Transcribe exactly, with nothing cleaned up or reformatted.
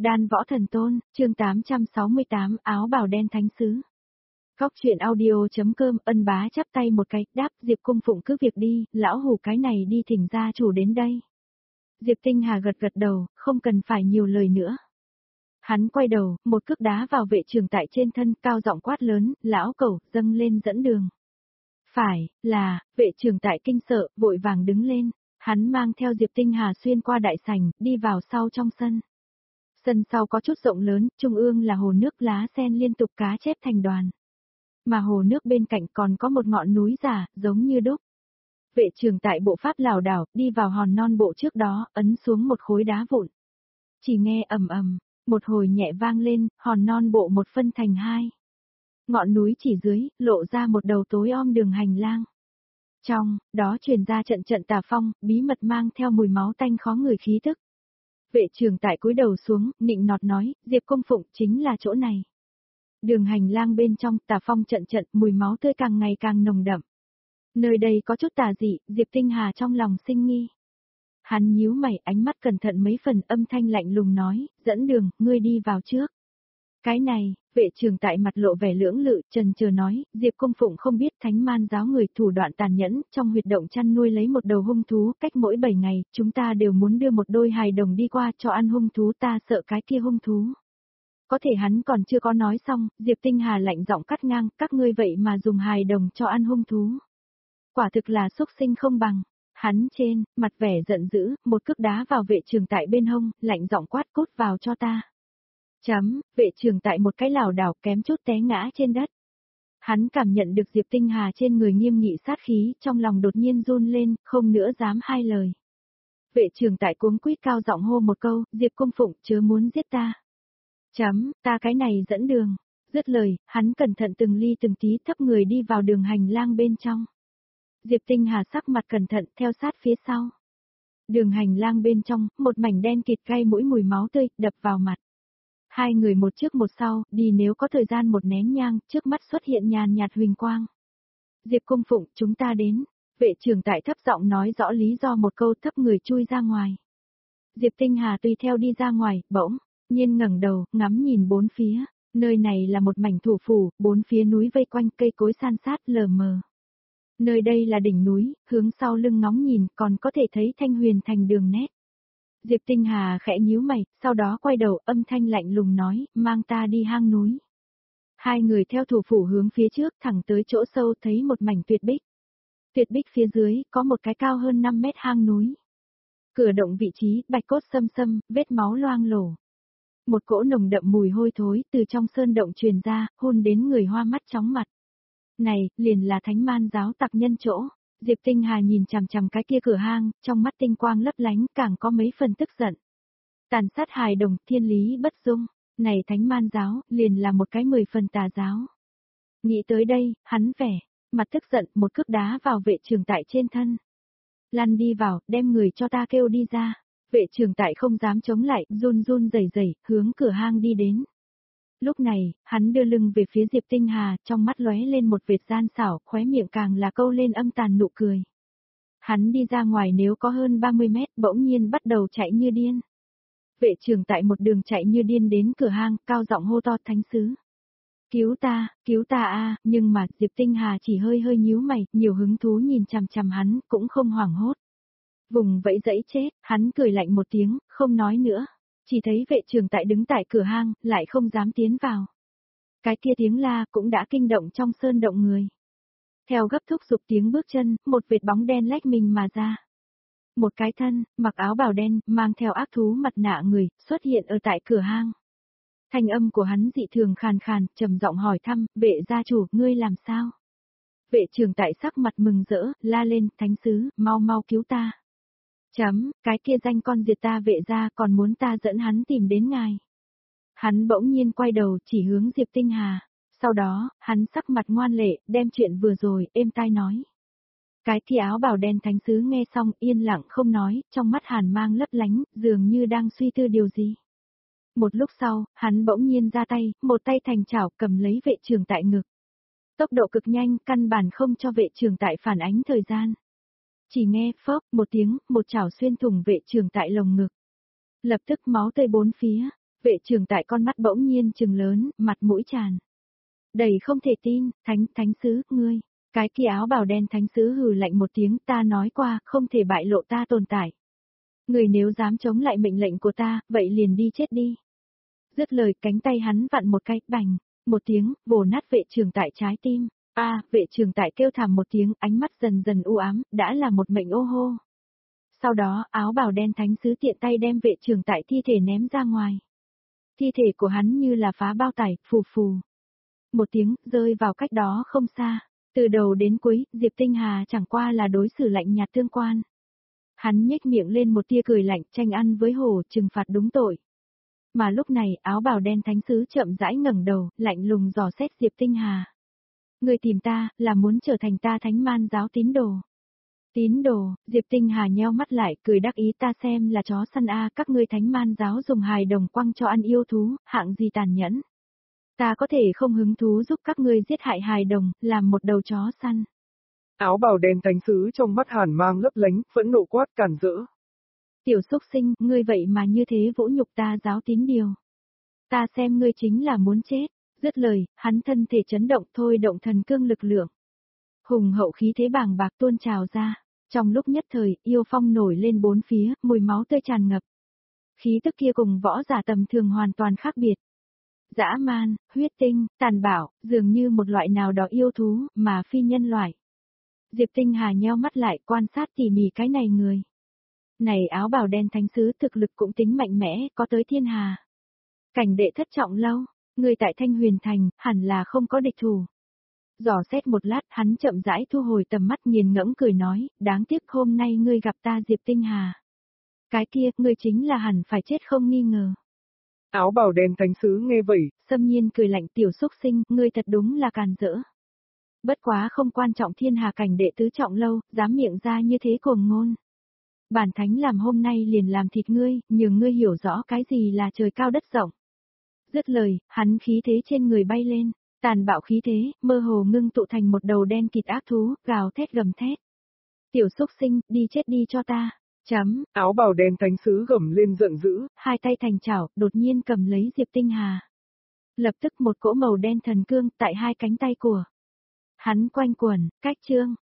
Đan Võ Thần Tôn, chương tám trăm sáu mươi tám, áo bào đen thánh sứ. Góc truyện audio.com. Ân Bá chắp tay một cái, đáp, Diệp Cung Phụng cứ việc đi, lão hủ cái này đi thỉnh gia chủ đến đây. Diệp Tinh Hà gật gật đầu, không cần phải nhiều lời nữa. Hắn quay đầu, một cước đá vào vệ trường tại trên thân, cao giọng quát lớn, lão cẩu, dâng lên dẫn đường. Phải, là, vệ trường tại kinh sợ, vội vàng đứng lên, hắn mang theo Diệp Tinh Hà xuyên qua đại sảnh, đi vào sau trong sân. Sân sau có chút rộng lớn, trung ương là hồ nước lá sen liên tục cá chép thành đoàn. Mà hồ nước bên cạnh còn có một ngọn núi giả, giống như đúc. Vệ trường tại bộ pháp lảo đảo, đi vào hòn non bộ trước đó, ấn xuống một khối đá vụn. Chỉ nghe ầm ầm, một hồi nhẹ vang lên, hòn non bộ một phân thành hai. Ngọn núi chỉ dưới, lộ ra một đầu tối om đường hành lang. Trong, đó truyền ra trận trận tà phong, bí mật mang theo mùi máu tanh khó người khí tức. Vệ trường tại cúi đầu xuống, nịnh nọt nói, Diệp Cung Phụng chính là chỗ này. Đường hành lang bên trong, tà phong trận trận, mùi máu tươi càng ngày càng nồng đậm. Nơi đây có chút tà dị, Diệp Tinh Hà trong lòng sinh nghi. Hắn nhíu mày, ánh mắt cẩn thận mấy phần, âm thanh lạnh lùng nói, dẫn đường, ngươi đi vào trước. Cái này, vệ trường tại mặt lộ vẻ lưỡng lự, trần chờ nói, Diệp Cung Phụng không biết thánh man giáo người thủ đoạn tàn nhẫn, trong huyệt động chăn nuôi lấy một đầu hung thú, cách mỗi bảy ngày, chúng ta đều muốn đưa một đôi hài đồng đi qua cho ăn hung thú, ta sợ cái kia hung thú. Có thể hắn còn chưa có nói xong, Diệp Tinh Hà lạnh giọng cắt ngang, các ngươi vậy mà dùng hài đồng cho ăn hung thú. Quả thực là xúc sinh không bằng. Hắn trên, mặt vẻ giận dữ, một cước đá vào vệ trường tại bên hông, lạnh giọng quát, cút vào cho ta. Chấm, vệ trường tại một cái lảo đảo kém chút té ngã trên đất. Hắn cảm nhận được Diệp Tinh Hà trên người nghiêm nghị sát khí, trong lòng đột nhiên run lên, không nữa dám hai lời. Vệ trường tại cuống quýt cao giọng hô một câu, Diệp Cung Phụng chớ muốn giết ta. Chấm, ta cái này dẫn đường. Dứt lời, hắn cẩn thận từng ly từng tí thấp người đi vào đường hành lang bên trong. Diệp Tinh Hà sắc mặt cẩn thận theo sát phía sau. Đường hành lang bên trong, một mảnh đen kịt gây mũi mùi máu tươi, đập vào mặt. Hai người một trước một sau, đi nếu có thời gian một nén nhang, trước mắt xuất hiện nhàn nhạt huỳnh quang. Diệp Cung Phụng, chúng ta đến. Vệ trường tại thấp giọng nói rõ lý do một câu, thấp người chui ra ngoài. Diệp Tinh Hà tùy theo đi ra ngoài, bỗng nhiên ngẩng đầu, ngắm nhìn bốn phía. Nơi này là một mảnh thủ phủ, bốn phía núi vây quanh, cây cối san sát lờ mờ. Nơi đây là đỉnh núi, hướng sau lưng ngóng nhìn, còn có thể thấy Thanh Huyền thành đường nét. Diệp Tinh Hà khẽ nhíu mày, sau đó quay đầu, âm thanh lạnh lùng nói, mang ta đi hang núi. Hai người theo thủ phủ hướng phía trước, thẳng tới chỗ sâu, thấy một mảnh tuyệt bích. Tuyệt bích phía dưới, có một cái cao hơn năm mét hang núi. Cửa động vị trí, bạch cốt xâm xâm, vết máu loang lổ. Một cỗ nồng đậm mùi hôi thối, từ trong sơn động truyền ra, hôn đến người hoa mắt chóng mặt. Này, liền là thánh man giáo tặc nhân chỗ. Diệp Tinh Hà nhìn chằm chằm cái kia cửa hang, trong mắt tinh quang lấp lánh, càng có mấy phần tức giận. Tàn sát hài đồng, thiên lý bất dung. Này thánh man giáo, liền là một cái mười phần tà giáo. Nghĩ tới đây, hắn vẻ, mặt tức giận, một cước đá vào vệ trường tại trên thân. Lăn đi vào, đem người cho ta kêu đi ra. Vệ trường tại không dám chống lại, run run rẩy rẩy, hướng cửa hang đi đến. Lúc này, hắn đưa lưng về phía Diệp Tinh Hà, trong mắt lóe lên một vệt gian xảo, khóe miệng càng là câu lên âm tàn nụ cười. Hắn đi ra ngoài nếu có hơn ba mươi mét, bỗng nhiên bắt đầu chạy như điên. Vệ trường tại một đường chạy như điên đến cửa hang, cao giọng hô to, thánh sứ. Cứu ta, cứu ta a, nhưng mà Diệp Tinh Hà chỉ hơi hơi nhíu mày, nhiều hứng thú nhìn chằm chằm hắn, cũng không hoảng hốt. Vùng vẫy dẫy chết, hắn cười lạnh một tiếng, không nói nữa. Chỉ thấy vệ trường tại đứng tại cửa hang, lại không dám tiến vào. Cái kia tiếng la cũng đã kinh động trong sơn động người. Theo gấp thúc giục tiếng bước chân, một vệt bóng đen lách mình mà ra. Một cái thân, mặc áo bào đen, mang theo ác thú mặt nạ người, xuất hiện ở tại cửa hang. Thanh âm của hắn dị thường khàn khàn, trầm giọng hỏi thăm, vệ gia chủ, ngươi làm sao? Vệ trường tại sắc mặt mừng rỡ, la lên, thánh sứ, mau mau cứu ta. Chấm, cái kia danh con diệt ta vệ ra còn muốn ta dẫn hắn tìm đến ngài. Hắn bỗng nhiên quay đầu chỉ hướng Diệp Tinh Hà, sau đó, hắn sắc mặt ngoan lệ, đem chuyện vừa rồi, êm tai nói. Cái kia áo bào đen thánh sứ nghe xong yên lặng không nói, trong mắt hàn mang lấp lánh, dường như đang suy tư điều gì. Một lúc sau, hắn bỗng nhiên ra tay, một tay thành chảo cầm lấy vệ trường tại ngực. Tốc độ cực nhanh, căn bản không cho vệ trường tại phản ánh thời gian. Chỉ nghe phốc một tiếng, một chảo xuyên thủng vệ trường tại lồng ngực. Lập tức máu tươi bốn phía, Vệ trưởng tại con mắt bỗng nhiên trừng lớn, mặt mũi tràn đầy không thể tin, thánh, thánh sứ, ngươi. Cái kia áo bào đen thánh sứ hừ lạnh một tiếng, ta nói qua, không thể bại lộ ta tồn tại. Người nếu dám chống lại mệnh lệnh của ta, vậy liền đi chết đi. Dứt lời, cánh tay hắn vặn một cái, bành, một tiếng, vồ nát vệ trưởng tại trái tim. A, vệ trưởng tại kêu thảm một tiếng, ánh mắt dần dần u ám, đã là một mệnh ô hô. Sau đó, áo bào đen thánh sứ tiện tay đem vệ trưởng tại thi thể ném ra ngoài. Thi thể của hắn như là phá bao tải, phù phù. Một tiếng, rơi vào cách đó không xa. Từ đầu đến cuối, Diệp Tinh Hà chẳng qua là đối xử lạnh nhạt tương quan. Hắn nhếch miệng lên một tia cười lạnh, tranh ăn với hổ, trừng phạt đúng tội. Mà lúc này, áo bào đen thánh sứ chậm rãi ngẩng đầu, lạnh lùng dò xét Diệp Tinh Hà. Người tìm ta, là muốn trở thành ta thánh man giáo tín đồ. Tín đồ, Diệp Tinh Hà nheo mắt lại, cười đắc ý, ta xem là chó săn a, các ngươi thánh man giáo dùng hài đồng quăng cho ăn yêu thú, hạng gì tàn nhẫn. Ta có thể không hứng thú giúp các ngươi giết hại hài đồng, làm một đầu chó săn. Áo bào đen thánh sứ trong mắt hàn mang lấp lánh, phẫn nộ quát càn rỡ. Tiểu xúc sinh, ngươi vậy mà như thế vỗ nhục ta giáo tín điều. Ta xem ngươi chính là muốn chết. Dứt lời, hắn thân thể chấn động, thôi động thần cương lực lượng. Hùng hậu khí thế bàng bạc tuôn trào ra. Trong lúc nhất thời, yêu phong nổi lên bốn phía, mùi máu tươi tràn ngập. Khí tức kia cùng võ giả tầm thường hoàn toàn khác biệt. Dã man, huyết tinh, tàn bạo, dường như một loại nào đó yêu thú, mà phi nhân loại. Diệp Tinh Hà nheo mắt lại, quan sát tỉ mỉ cái này người. Này áo bào đen thánh sứ thực lực cũng tính mạnh mẽ, có tới thiên hà. Cảnh đệ thất trọng lâu, người tại Thanh Huyền Thành, hẳn là không có địch thủ. Dò xét một lát, hắn chậm rãi thu hồi tầm mắt, nghiền ngẫm cười nói, đáng tiếc hôm nay ngươi gặp ta Diệp Tinh Hà. Cái kia, ngươi chính là hẳn phải chết không nghi ngờ. Áo bào đen thánh sứ nghe vậy, xâm nhiên cười lạnh, tiểu xúc sinh, ngươi thật đúng là càn rỡ. Bất quá không quan trọng thiên hà cảnh đệ tứ trọng lâu, dám miệng ra như thế cuồng ngôn. Bản thánh làm hôm nay liền làm thịt ngươi, nhường ngươi hiểu rõ cái gì là trời cao đất rộng. Dứt lời, hắn khí thế trên người bay lên, tàn bạo khí thế, mơ hồ ngưng tụ thành một đầu đen kịt ác thú, gào thét gầm thét. Tiểu xúc sinh, đi chết đi cho ta. Chấm, áo bào đen thánh sứ gầm lên giận dữ, hai tay thành chảo, đột nhiên cầm lấy Diệp Tinh Hà. Lập tức một cỗ màu đen thần cương tại hai cánh tay của hắn quanh quẩn, cách trương.